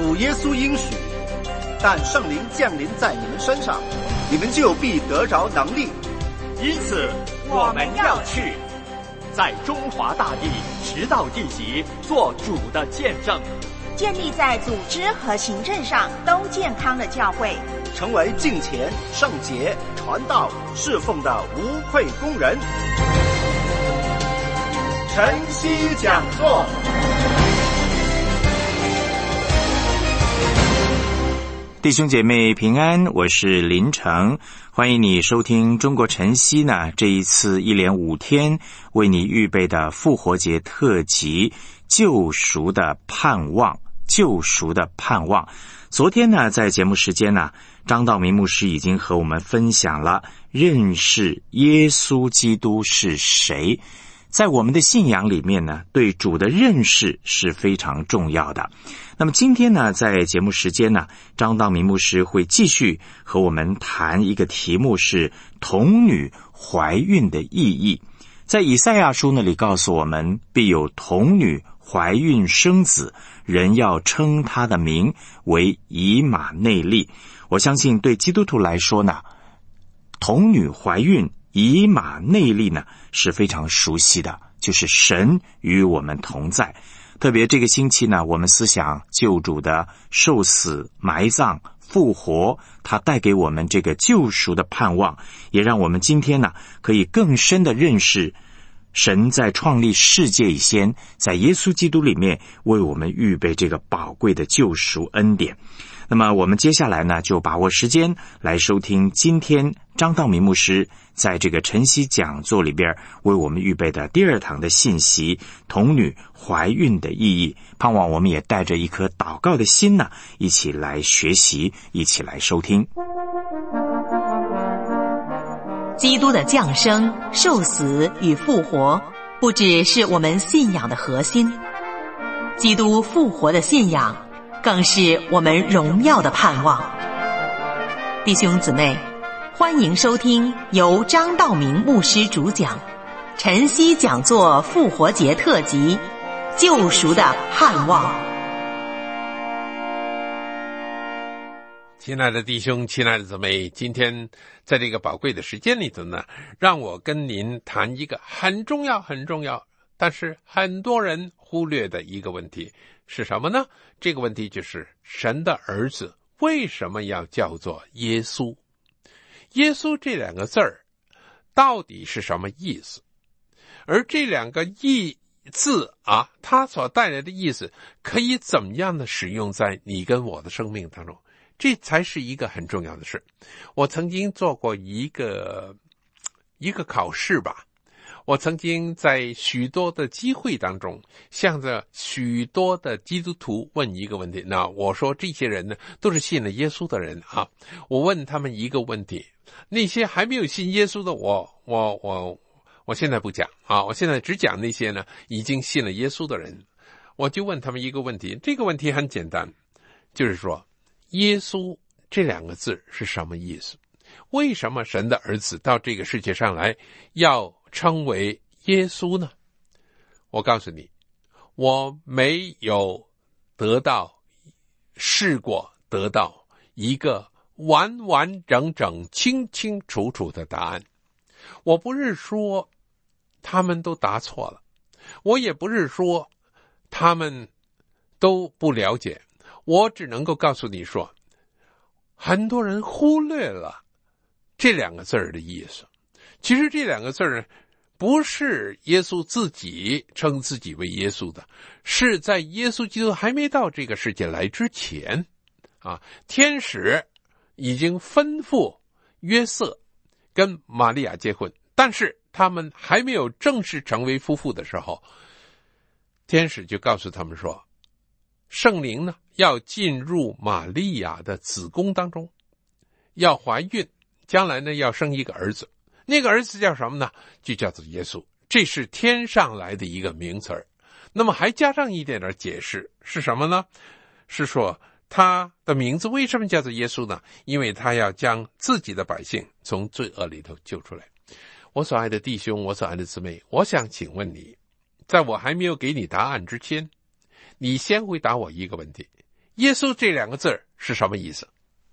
主耶稣应许，但圣灵降临在你们身上，你们就必得着能力。 因此我们要去，在中华大地直到地极做主的见证， 建立在组织和行政上都健康的教会， 成为敬虔、圣洁、传道、侍奉的无愧工人。晨曦讲座。 弟兄姐妹平安，我是林成，欢迎你收听中国晨曦呢这一次一连5天为你预备的复活节特辑，救赎的盼望。救赎的盼望。昨天呢，在节目时间呢，张道明牧师已经和我们分享了认识耶稣基督是谁。在我们的信仰里面呢，对主的认识是非常重要的。那么今天呢，在节目时间呢，张道明牧师会继续和我们谈一个题目，是童女怀孕的意义。在以赛亚书那里告诉我们，必有童女怀孕生子，人要称他的名为以马内利。我相信对基督徒来说呢，童女怀孕以马内利呢是非常熟悉的，就是神与我们同在。特别这个星期呢，我们思想救主的受死、埋葬、复活，他带给我们这个救赎的盼望，也让我们今天呢可以更深的认识神在创立世界以前，在耶稣基督里面为我们预备这个宝贵的救赎恩典。那么我们接下来呢，就把握时间来收听今天张道明牧师在这个晨曦讲座里边为我们预备的第2堂的信息，童女怀孕的意义。盼望我们也带着一颗祷告的心呢，一起来学习，一起来收听。 基督的降生、受死与复活，不只是我们信仰的核心，基督复活的信仰更是我们荣耀的盼望。弟兄姊妹，欢迎收听由张道明牧师主讲晨曦讲座复活节特辑，救赎的盼望。 亲爱的弟兄，亲爱的姊妹，今天在这个宝贵的时间里头呢，让我跟您谈一个很重要但是很多人忽略的一个问题是什么呢？这个问题就是神的儿子为什么要叫做耶稣？耶稣这2个字儿到底是什么意思？而这2个字啊，它所带来的意思可以怎么样的使用在你跟我的生命当中？这才是一个很重要的事。我曾经做过一个考试吧，我曾经在许多的机会当中向着许多的基督徒问一个问题。那我说这些人呢都是信了耶稣的人啊，我问他们一个问题，那些还没有信耶稣的我现在不讲啊，我现在只讲那些呢已经信了耶稣的人。我就问他们一个问题，这个问题很简单，就是说耶稣这2个字是什么意思？为什么神的儿子到这个世界上来要称为耶稣呢？我告诉你，我没有试过得到一个完完整整清清楚楚的答案。我不是说他们都答错了，我也不是说他们都不了解，我只能够告诉你说，很多人忽略了这2个字的意思。其实这2个字不是耶稣自己称自己为耶稣的，是在耶稣基督还没到这个世界来之前啊，天使已经吩咐约瑟跟玛利亚结婚，但是他们还没有正式成为夫妇的时候，天使就告诉他们说，圣灵呢要进入玛利亚的子宫当中，要怀孕，将来呢要生一个儿子，那个儿子叫什么呢？就叫做耶稣，这是天上来的一个名词儿。那么还加上一点点解释，是什么呢？是说他的名字为什么叫做耶稣呢？因为他要将自己的百姓从罪恶里头救出来。我所爱的弟兄，我所爱的姊妹，我想请问你，在我还没有给你答案之前，你先回答我一个问题， 耶稣这两个字是什么意思？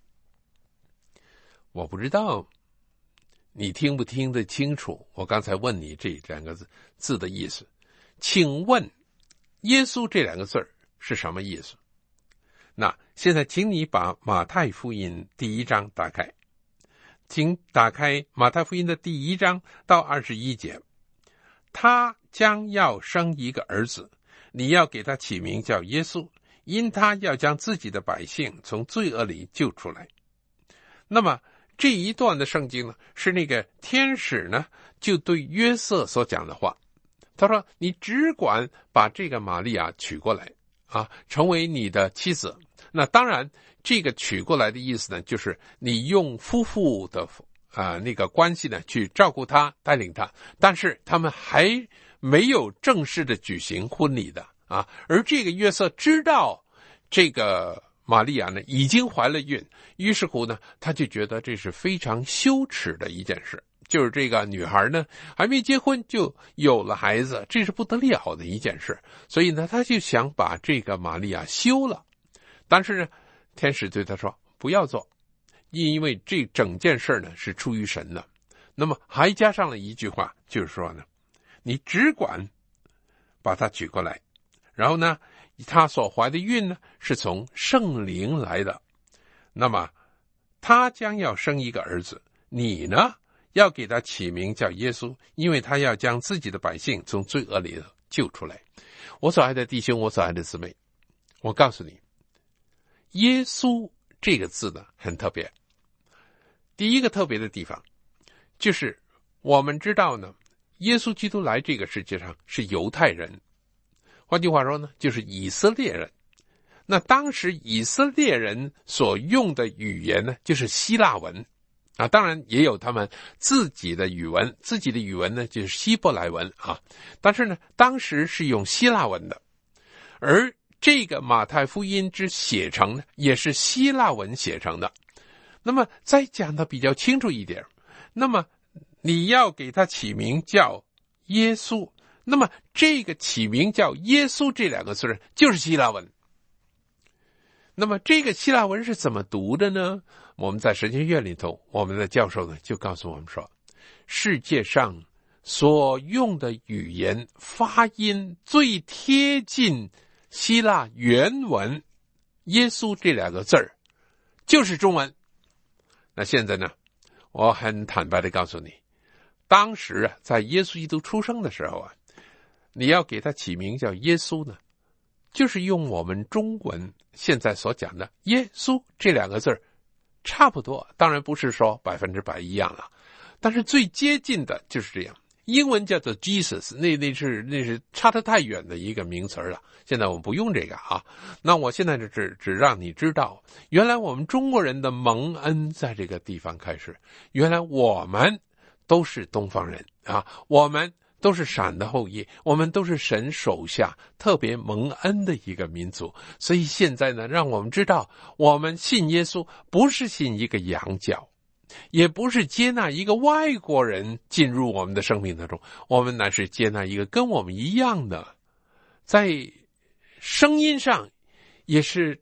我不知道你听不听得清楚我刚才问你这两个字的意思。请问耶稣这两个字是什么意思？那现在请你把马太福音第1章打开，请打开马太福音的第1章到21节。他将要生一个儿子，你要给他起名叫耶稣，因他要将自己的百姓从罪恶里救出来。那么这一段的圣经呢，是那个天使呢就对约瑟所讲的话。他说你只管把这个玛利亚娶过来啊，成为你的妻子。那当然这个娶过来的意思呢，就是你用夫妇的那个关系呢去照顾她，带领她，但是他们还没有正式的举行婚礼的啊。而这个约瑟知道这个玛利亚呢已经怀了孕，于是乎呢他就觉得这是非常羞耻的一件事，就是这个女孩呢还没结婚就有了孩子，这是不得了的一件事。所以呢他就想把这个玛利亚休了。但是呢天使对他说不要做，因为这整件事呢是出于神的。那么还加上了一句话，就是说呢你只管把她娶过来，然后呢她所怀的孕呢是从圣灵来的，那么她将要生一个儿子，你呢要给他起名叫耶稣，因为他要将自己的百姓从罪恶里救出来。我所爱的弟兄，我所爱的姊妹，我告诉你，耶稣这个字呢很特别。第一个特别的地方就是我们知道呢，耶稣基督来这个世界上是犹太人，换句话说呢就是以色列人。那当时以色列人所用的语言呢就是希腊文啊，当然也有他们自己的语文，自己的语文呢就是希伯来文啊，但是呢当时是用希腊文的。而这个马太福音之写成呢也是希腊文写成的。那么再讲的比较清楚一点，那么你要给他起名叫耶稣，那么这个起名叫耶稣这两个字就是希腊文。那么这个希腊文是怎么读的呢？我们在神学院里头，我们的教授呢就告诉我们说，世界上所用的语言发音最贴近希腊原文耶稣这两个字就是中文。那现在呢，我很坦白的告诉你，当时在耶稣基督出生的时候你要给他起名叫耶稣呢，就是用我们中文现在所讲的耶稣这两个字差不多，当然不是说100%一样了，但是最接近的就是这样。英文叫做 Jesus， 那是差得太远的一个名词了，现在我们不用这个啊。那我现在只让你知道，原来我们中国人的蒙恩在这个地方开始，原来我们都是东方人啊，我们都是闪的后裔，我们都是神手下特别蒙恩的一个民族。所以现在呢，让我们知道，我们信耶稣不是信一个洋教，也不是接纳一个外国人进入我们的生命当中，我们乃是接纳一个跟我们一样的，在声音上也是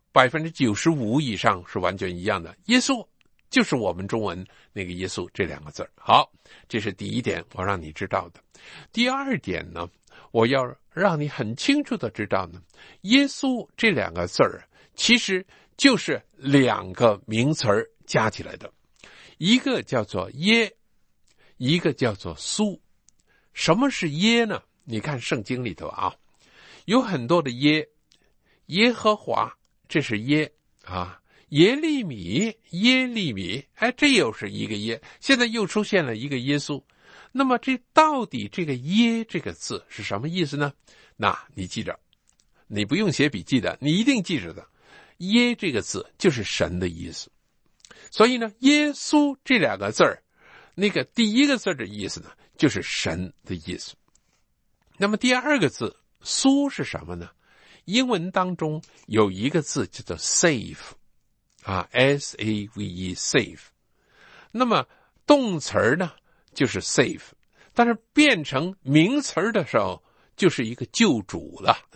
95%以上是完全一样的。耶稣就是我们中文那个耶稣这两个字。好，这是第一点我让你知道的。第二点呢，我要让你很清楚的知道呢，耶稣这两个字其实就是两个名词加起来的，一个叫做耶，一个叫做苏。什么是耶呢？你看圣经里头有很多的耶，耶和华这是耶啊，耶利米，这又是一个耶，现在又出现了一个耶稣。那么这到底这个耶这个字是什么意思呢？那你记着，你不用写笔记的，你一定记着的，耶这个字就是神的意思。所以呢，耶稣这两个字那个第一个字的意思呢就是神的意思。那么第二个字苏是什么呢？英文当中有一个字叫做 save S-A-V-E save。 那么动词呢就是 save， 但是变成名词的时候就是一个救主了，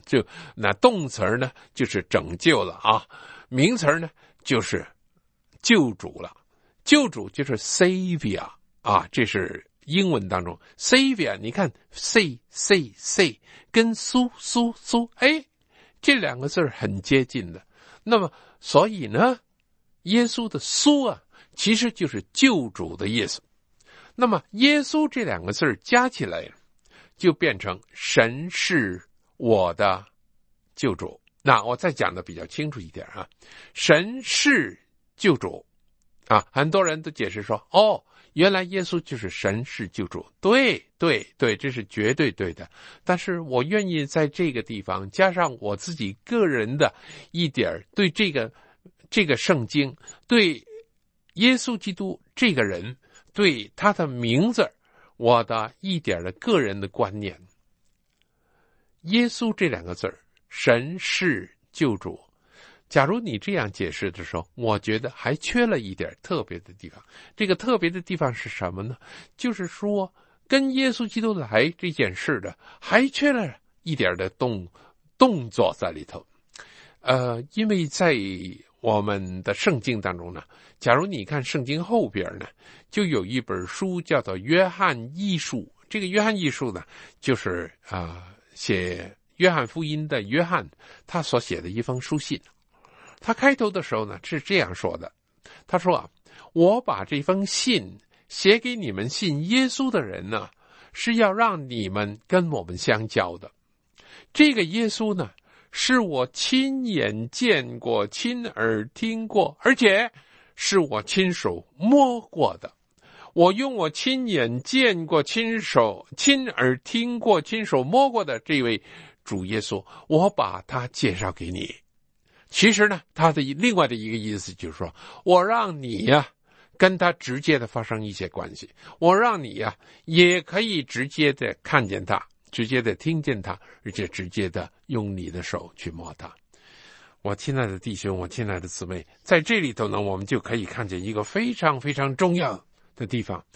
那动词呢就是拯救了啊，名词呢就是救主了。救主就是 Savior 啊，这是英文当中 Savior， 你看 say 跟苏，这两个字很接近的。那么所以呢，耶稣的苏啊，其实就是救主的意思。那么耶稣这两个字加起来就变成神是我的救主。那我再讲的比较清楚一点啊，神是救主啊，很多人都解释说，原来耶稣就是神是救主。对，这是绝对对的。但是我愿意在这个地方加上我自己个人的一点对这个圣经，对耶稣基督这个人，对他的名字，我的一点的个人的观念。耶稣这两个字，神是救主。假如你这样解释的时候，我觉得还缺了一点特别的地方。这个特别的地方是什么呢？就是说跟耶稣基督来这件事的还缺了一点的动作在里头。因为在我们的圣经当中呢，假如你看圣经后边呢，就有一本书叫做约翰一书。这个约翰一书呢，就是写约翰福音的约翰他所写的一封书信。他开头的时候呢是这样说的，他说我把这封信写给你们信耶稣的人呢，是要让你们跟我们相交的。这个耶稣呢，是我亲眼见过、亲耳听过，而且是我亲手摸过的。我用我亲眼见过、亲耳听过、亲手摸过的这位主耶稣，我把他介绍给你。其实呢，他的另外的一个意思就是说，我让你跟他直接的发生一些关系，我让你也可以直接的看见他，直接的听见他，而且直接的用你的手去摸他。我亲爱的弟兄，我亲爱的姊妹，在这里头呢，我们就可以看见一个非常非常重要的地方。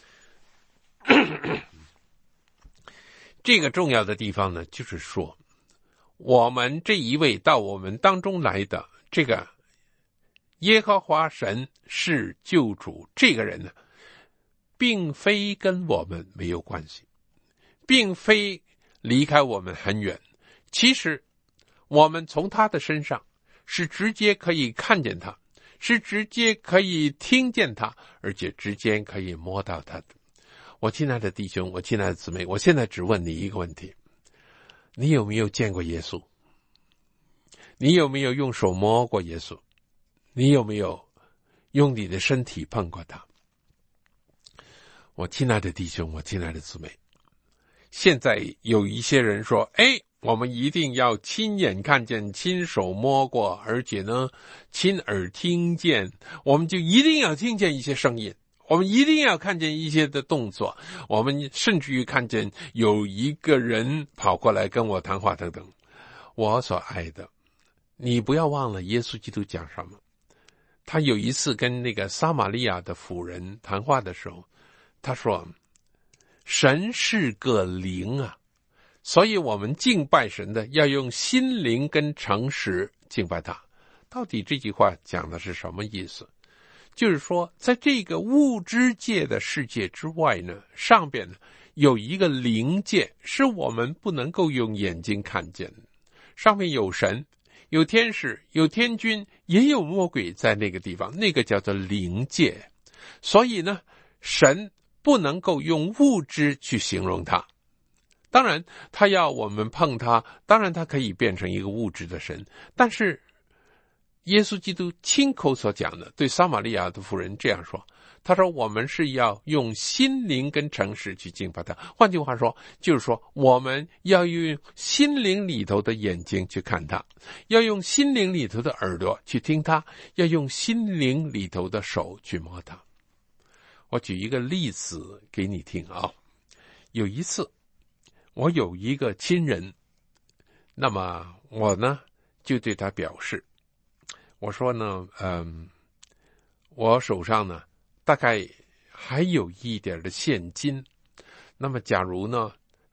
这个重要的地方呢，就是说我们这一位到我们当中来的这个耶和华神是救主，这个人呢，并非跟我们没有关系，并非离开我们很远。其实我们从他的身上是直接可以看见他，是直接可以听见他，而且直接可以摸到他的。我亲爱的弟兄，我亲爱的姊妹，我现在只问你一个问题，你有没有见过耶稣？你有没有用手摸过耶稣？你有没有用你的身体碰过他？我亲爱的弟兄，我亲爱的姊妹，现在有一些人说，我们一定要亲眼看见、亲手摸过，而且呢，亲耳听见，我们就一定要听见一些声音，我们一定要看见一些的动作，我们甚至于看见有一个人跑过来跟我谈话等等。我所爱的，你不要忘了耶稣基督讲什么。他有一次跟那个撒玛利亚的妇人谈话的时候，他说，神是个灵啊，所以我们敬拜神的要用心灵跟诚实敬拜他。到底这句话讲的是什么意思？就是说在这个物质界的世界之外呢，上边呢有一个灵界，是我们不能够用眼睛看见的。上面有神，有天使，有天君，也有魔鬼在那个地方，那个叫做灵界。所以呢，神不能够用物质去形容它。当然他要我们碰他，当然他可以变成一个物质的神，但是耶稣基督亲口所讲的，对撒玛利亚的妇人这样说，他说我们是要用心灵跟诚实去敬拜他。换句话说，就是说我们要用心灵里头的眼睛去看他，要用心灵里头的耳朵去听他，要用心灵里头的手去摸他。我举一个例子给你听啊。有一次我有一个亲人，那么我呢就对他表示，我说呢我手上呢大概还有一点的现金，那么假如呢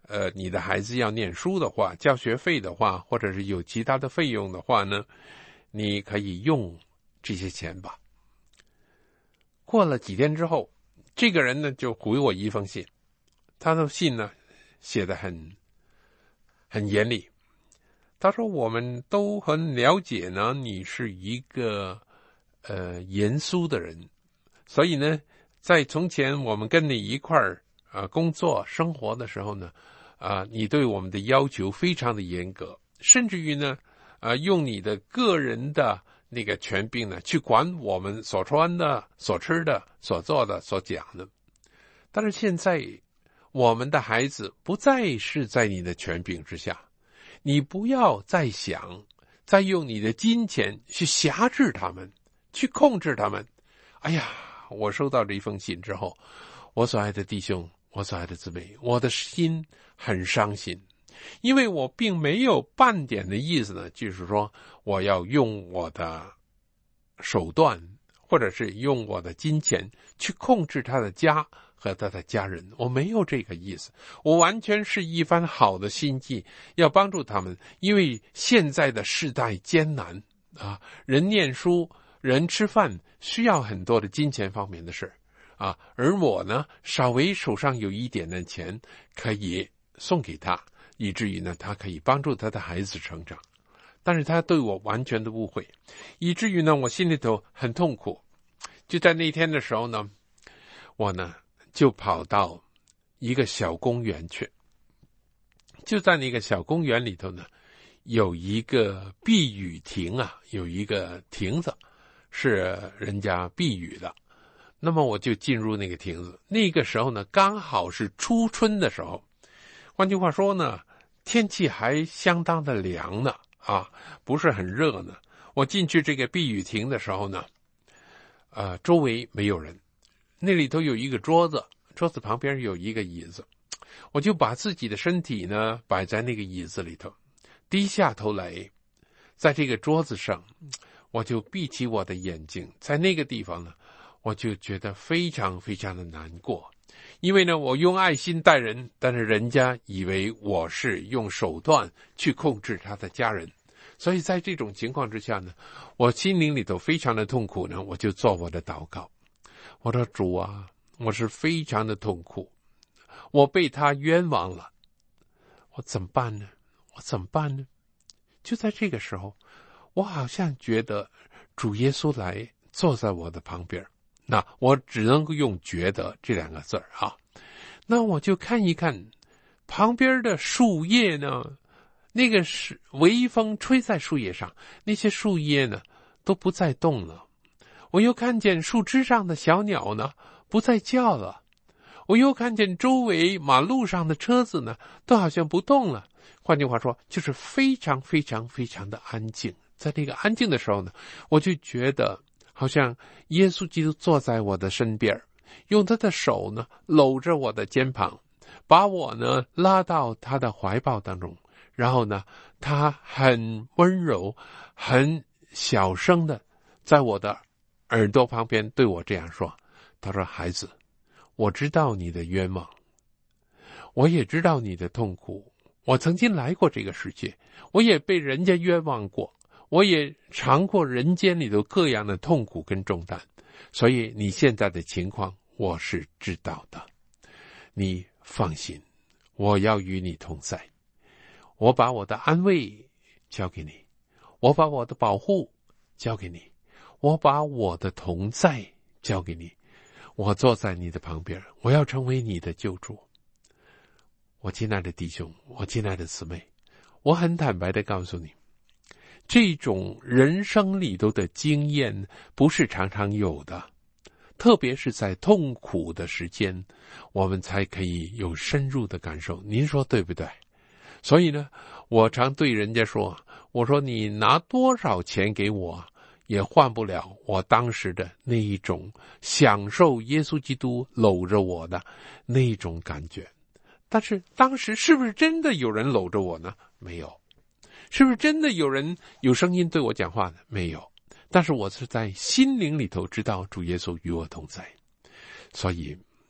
你的孩子要念书的话，交学费的话，或者是有其他的费用的话呢，你可以用这些钱吧。过了几天之后，这个人呢就回我一封信，他的信呢写得很严厉。他说我们都很了解呢，你是一个严肃的人，所以呢在从前我们跟你一块儿工作生活的时候呢，你对我们的要求非常的严格，甚至于呢用你的个人的那个权柄呢去管我们所穿的、所吃的、所做的、所讲的。但是现在我们的孩子不再是在你的权柄之下，你不要再想再用你的金钱去辖制他们，去控制他们。哎呀，我收到这一封信之后，我所爱的弟兄，我所爱的姊妹，我的心很伤心，因为我并没有半点的意思呢，就是说我要用我的手段或者是用我的金钱去控制他的家和他的家人，我没有这个意思，我完全是一番好的心计，要帮助他们。因为现在的世代艰难人念书、人吃饭需要很多的金钱方面的事而我呢稍微手上有一点的钱可以送给他，以至于呢他可以帮助他的孩子成长。但是他对我完全的误会，以至于呢我心里头很痛苦。就在那天的时候呢，我呢就跑到一个小公园去。就在那个小公园里头呢，有一个避雨亭有一个亭子是人家避雨的。那么我就进入那个亭子，那个时候呢刚好是初春的时候，换句话说呢，天气还相当的凉呢不是很热呢。我进去这个避雨亭的时候呢周围没有人，那里头有一个桌子，桌子旁边有一个椅子，我就把自己的身体呢摆在那个椅子里头，低下头来，在这个桌子上，我就闭起我的眼睛。在那个地方呢，我就觉得非常非常的难过，因为呢我用爱心待人，但是人家以为我是用手段去控制他的家人。所以在这种情况之下呢，我心灵里头非常的痛苦呢，我就做我的祷告。我说主啊，我是非常的痛苦，我被他冤枉了，我怎么办呢？我怎么办呢？就在这个时候，我好像觉得主耶稣来坐在我的旁边，那我只能够用觉得这两个字那我就看一看旁边的树叶呢，那个是微风吹在树叶上，那些树叶呢都不再动了。我又看见树枝上的小鸟呢不再叫了，我又看见周围马路上的车子呢都好像不动了。换句话说，就是非常非常非常的安静。在那个安静的时候呢，我就觉得好像耶稣基督坐在我的身边，用他的手呢搂着我的肩膀，把我呢拉到他的怀抱当中，然后呢他很温柔很小声的在我的耳朵旁边对我这样说，他说孩子，我知道你的冤枉，我也知道你的痛苦，我曾经来过这个世界，我也被人家冤枉过，我也尝过人间里头各样的痛苦跟重担，所以你现在的情况我是知道的，你放心，我要与你同在，我把我的安慰交给你，我把我的保护交给你，我把我的同在交给你，我坐在你的旁边，我要成为你的救主。我亲爱的弟兄，我亲爱的姊妹，我很坦白的告诉你，这种人生里头的经验不是常常有的，特别是在痛苦的时间，我们才可以有深入的感受。您说对不对？所以呢，我常对人家说，我说你拿多少钱给我，也换不了我当时的那一种享受耶稣基督搂着我的那一种感觉。但是当时是不是真的有人搂着我呢？没有。是不是真的有人有声音对我讲话呢？没有。但是我是在心灵里头知道主耶稣与我同在，所以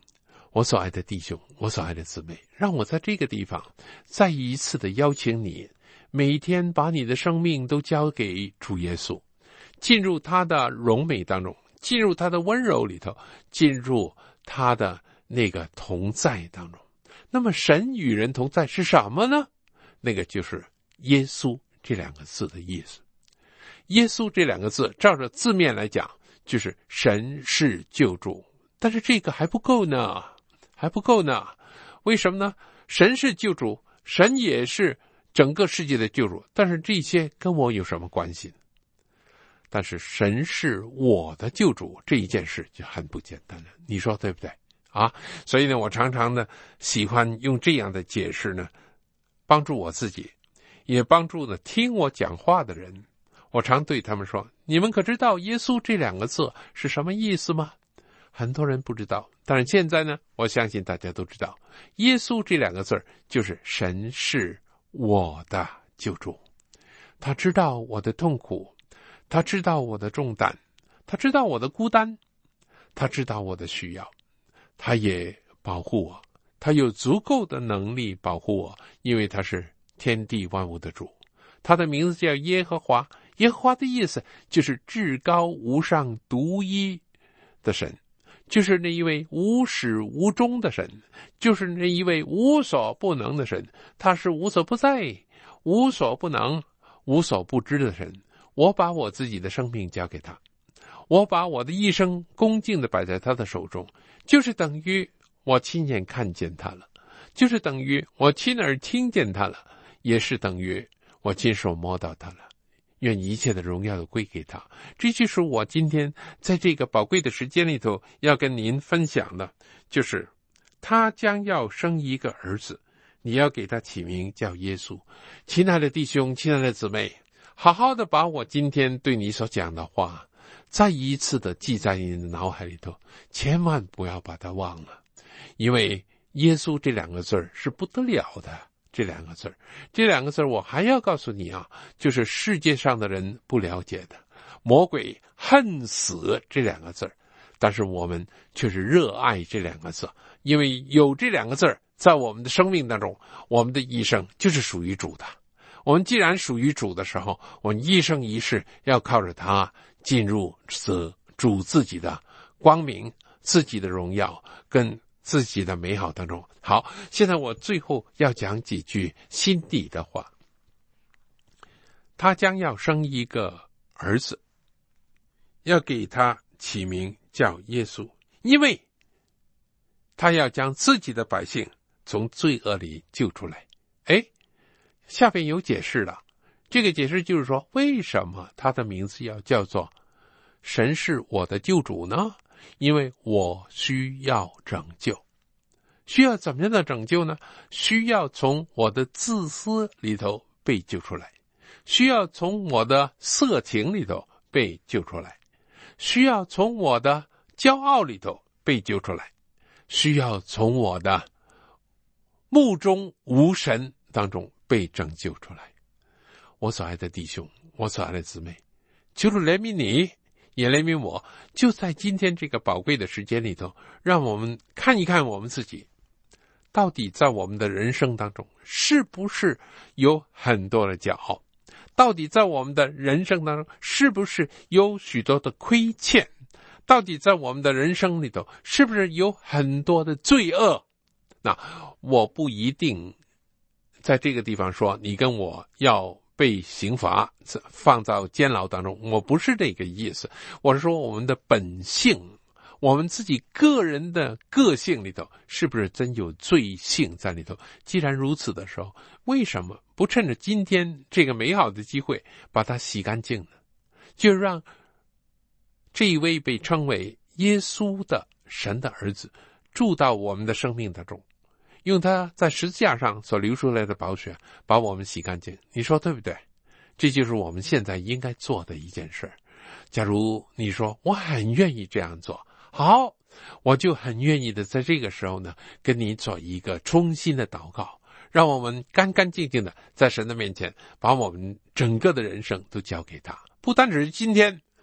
我所爱的弟兄，我所爱的姊妹，让我在这个地方再一次的邀请你，每天把你的生命都交给主耶稣，进入他的荣美当中，进入他的温柔里头，进入他的那个同在当中。那么神与人同在是什么呢？那个就是耶稣这两个字的意思。耶稣这两个字照着字面来讲就是神是救主，但是这个还不够呢，还不够呢。为什么呢？神是救主，神也是整个世界的救主，但是这些跟我有什么关系呢？但是神是我的救主这一件事就很不简单了，你说对不对啊？所以呢，我常常呢喜欢用这样的解释呢，帮助我自己，也帮助呢听我讲话的人。我常对他们说，你们可知道耶稣这两个字是什么意思吗？很多人不知道，但是现在呢，我相信大家都知道，耶稣这两个字就是神是我的救主。他知道我的痛苦，他知道我的重担，他知道我的孤单，他知道我的需要，他也保护我，他有足够的能力保护我，因为他是天地万物的主。他的名字叫耶和华，耶和华的意思就是至高无上独一的神，就是那一位无始无终的神，就是那一位无所不能的神。他是无所不在，无所不能，无所不知的神。我把我自己的生命交给他，我把我的一生恭敬地摆在他的手中，就是等于我亲眼看见他了，就是等于我亲耳听见他了，也是等于我亲手摸到他了。愿一切的荣耀都归给他。这就是我今天在这个宝贵的时间里头要跟您分享的，就是他将要生一个儿子，你要给他起名叫耶稣。亲爱的弟兄，亲爱的姊妹，好好的把我今天对你所讲的话再一次的记在你的脑海里头，千万不要把它忘了。因为耶稣这两个字是不得了的，这两个字我还要告诉你啊，就是世界上的人不了解的，魔鬼恨死这两个字，但是我们却是热爱这两个字，因为有这两个字在我们的生命当中，我们的一生就是属于主的。我们既然属于主的时候，我们一生一世要靠着他进入主自己的光明，自己的荣耀跟自己的美好当中。好，现在我最后要讲几句心底的话。他将要生一个儿子，要给他起名叫耶稣，因为他要将自己的百姓从罪恶里救出来。下边有解释了，这个解释就是说，为什么他的名字要叫做神是我的救主呢？因为我需要拯救。需要怎么样的拯救呢？需要从我的自私里头被救出来，需要从我的色情里头被救出来，需要从我的骄傲里头被救出来，需要从我的目中无神当中被拯救出来。我所爱的弟兄，我所爱的姊妹，求主怜悯你，也怜悯我。就在今天这个宝贵的时间里头，让我们看一看我们自己，到底在我们的人生当中是不是有很多的骄傲，到底在我们的人生当中是不是有许多的亏欠，到底在我们的人生里头是不是有很多的罪恶。那我不一定在这个地方说你跟我要被刑罚放到监牢当中，我不是这个意思。我是说我们的本性，我们自己个人的个性里头是不是真有罪性在里头。既然如此的时候，为什么不趁着今天这个美好的机会把它洗干净呢？就让这一位被称为耶稣的神的儿子住到我们的生命当中，用他在十字架上所流出来的宝血把我们洗干净。你说对不对？这就是我们现在应该做的一件事。假如你说我很愿意这样做，好，我就很愿意的在这个时候呢跟你做一个衷心的祷告，让我们干干净净的在神的面前把我们整个的人生都交给他。不单只是今天，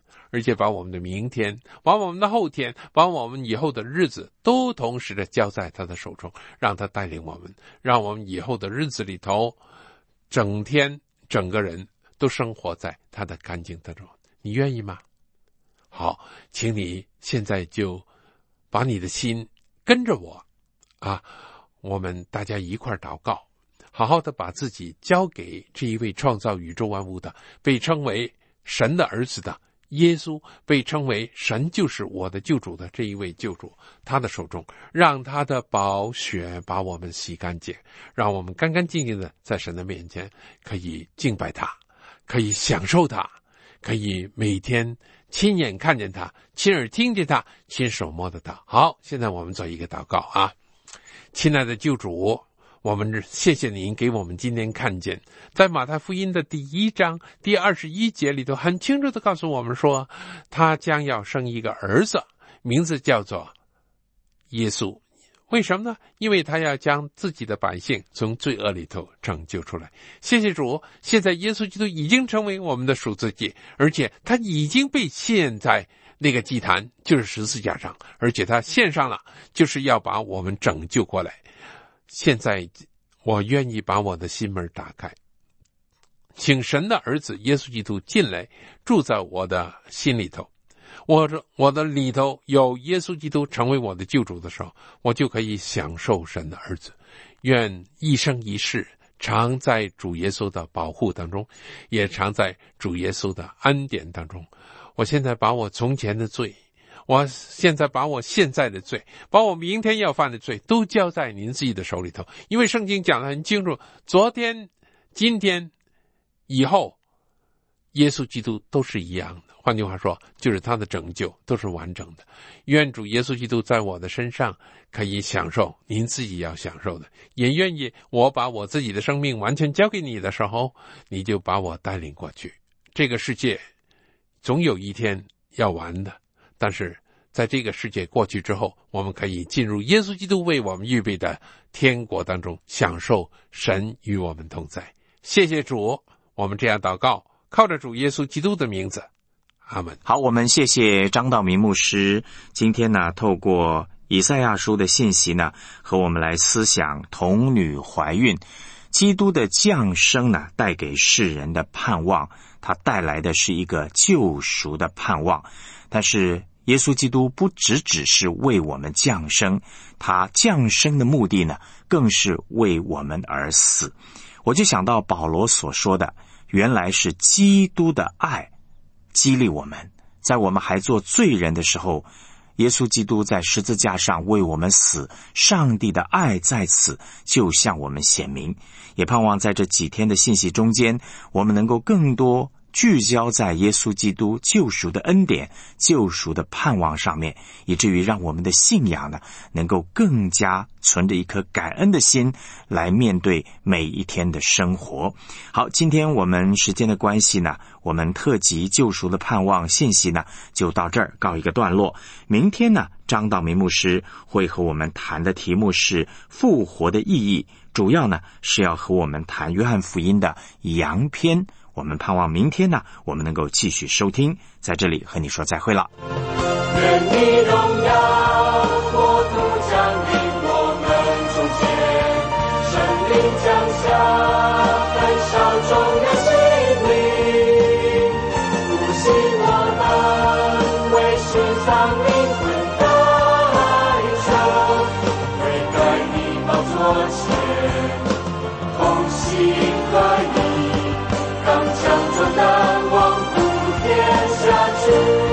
而且把我们的明天，把我们的后天，把我们以后的日子都同时的交在他的手中，让他带领我们，让我们以后的日子里头整天整个人都生活在他的干净当中。你愿意吗？好，请你现在就把你的心跟着我啊，我们大家一块祷告，好好的把自己交给这一位创造宇宙万物的，被称为神的儿子的耶稣，被称为神就是我的救主的这一位救主，他的手中，让他的宝血把我们洗干净，让我们干干净净的在神的面前可以敬拜他，可以享受他，可以每天亲眼看见他，亲耳听见他，亲手摸得到。好，现在我们做一个祷告啊。亲爱的救主，我们谢谢您给我们今天看见，在马太福音的第1章第21节里头很清楚地告诉我们说，他将要生一个儿子，名字叫做耶稣。为什么呢？因为他要将自己的百姓从罪恶里头拯救出来。谢谢主，现在耶稣基督已经成为我们的赎罪祭，而且他已经被献在那个祭坛，就是十字架上，而且他献上了，就是要把我们拯救过来。现在我愿意把我的心门打开，请神的儿子耶稣基督进来，住在我的心里头。我的里头有耶稣基督成为我的救主的时候，我就可以享受神的儿子。愿一生一世常在主耶稣的保护当中，也常在主耶稣的恩典当中。我现在把我从前的罪，我现在把我现在的罪，把我明天要犯的罪都交在您自己的手里头，因为圣经讲得很清楚，昨天、今天、以后，耶稣基督都是一样的。换句话说，就是他的拯救都是完整的。愿主耶稣基督在我的身上可以享受您自己要享受的，也愿意我把我自己的生命完全交给你的时候，你就把我带领过去。这个世界总有一天要完的，但是在这个世界过去之后，我们可以进入耶稣基督为我们预备的天国当中，享受神与我们同在。谢谢主，我们这样祷告，靠着主耶稣基督的名字，阿们。 好，我们谢谢张道明牧师今天呢，透过以赛亚书的信息呢，和我们来思想童女怀孕，基督的降生呢，带给世人的盼望，它带来的是一个救赎的盼望。但是耶稣基督不只是为我们降生，他降生的目的呢，更是为我们而死。我就想到保罗所说的，原来是基督的爱激励我们，在我们还做罪人的时候，耶稣基督在十字架上为我们死，上帝的爱在此就向我们显明。也盼望在这几天的信息中间，我们能够更多聚焦在耶稣基督救赎的恩典、救赎的盼望上面，以至于让我们的信仰呢，能够更加存着一颗感恩的心来面对每一天的生活。好，今天我们时间的关系呢，我们特辑救赎的盼望信息呢，就到这儿告一个段落。明天呢，张道明牧师会和我们谈的题目是复活的意义，主要呢是要和我们谈约翰福音的羊篇。我们盼望明天呢，我们能够继续收听，在这里和你说再会了。 愿你荣耀国度降临我们中间，圣灵降下焚烧众人心灵，复兴我们为世上灵魂代求，悔改你宝座前，同心合一，刚强壮胆往普天下去。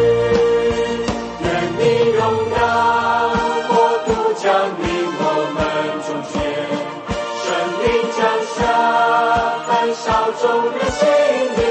愿你荣耀国度降临我们中间，圣灵降下焚烧众人心灵。